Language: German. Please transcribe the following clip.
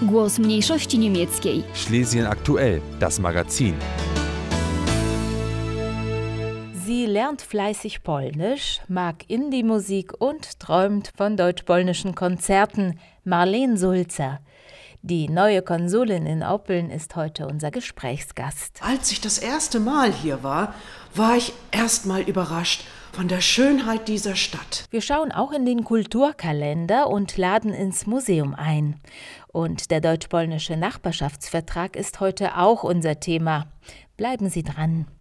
Głos mniejszości niemieckiej. Schlesien aktuell, das Magazin. Sie lernt fleißig Polnisch, mag Indie-Musik und träumt von deutsch-polnischen Konzerten. Marleen Sulzer. Die neue Konsulin in Oppeln ist heute unser Gesprächsgast. Als ich das erste Mal hier war ich erstmal überrascht von der Schönheit dieser Stadt. Wir schauen auch in den Kulturkalender und laden ins Museum ein. Und der deutsch-polnische Nachbarschaftsvertrag ist heute auch unser Thema. Bleiben Sie dran.